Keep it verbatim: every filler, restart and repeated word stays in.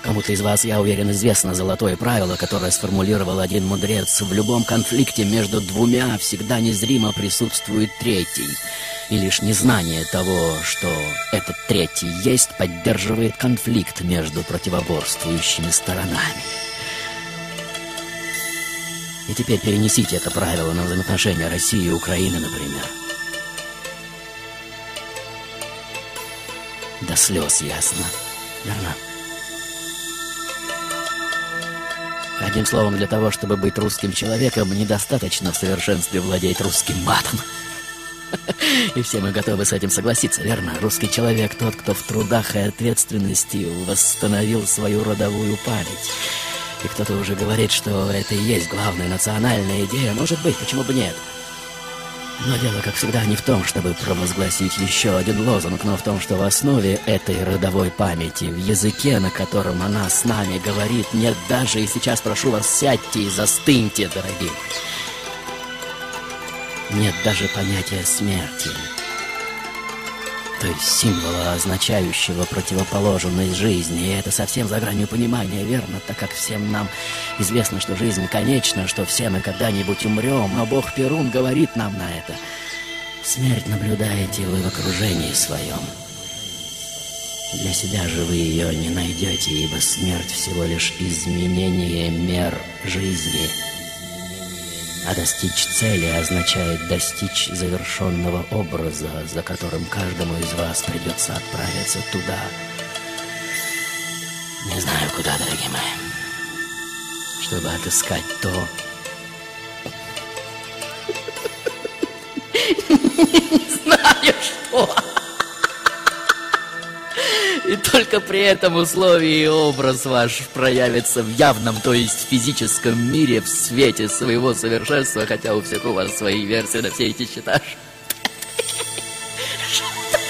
Кому-то из вас, я уверен, известно золотое правило, которое сформулировал один мудрец. В любом конфликте между двумя всегда незримо присутствует третий. И лишь незнание того, что этот третий есть, поддерживает конфликт между противоборствующими сторонами. И теперь перенесите это правило на взаимоотношения России и Украины, например. До слез ясно, верно? Одним словом, для того, чтобы быть русским человеком, недостаточно в совершенстве владеть русским матом. И все мы готовы с этим согласиться, верно? Русский человек тот, кто в трудах и ответственности восстановил свою родовую память. И кто-то уже говорит, что это и есть главная национальная идея. Может быть, почему бы нет? Но дело, как всегда, не в том, чтобы провозгласить еще один лозунг, но в том, что в основе этой родовой памяти, в языке, на котором она с нами говорит, нет даже, и сейчас прошу вас, сядьте и застыньте, дорогие, нет даже понятия смерти, то есть символа, означающего противоположность жизни. И это совсем за гранью понимания, верно? Так как всем нам известно, что жизнь конечна, что все мы когда-нибудь умрем, но Бог Перун говорит нам на это. Смерть наблюдаете вы в окружении своем. Для себя же вы ее не найдете, ибо смерть всего лишь изменение мер жизни. А достичь цели означает достичь завершенного образа, за которым каждому из вас придется отправиться туда. Не знаю куда, дорогие мои, чтобы отыскать то... Не знаю что. И только при этом условии образ ваш проявится в явном, то есть физическом мире, в свете своего совершенства, хотя у всех у вас свои версии на все эти счета. Что?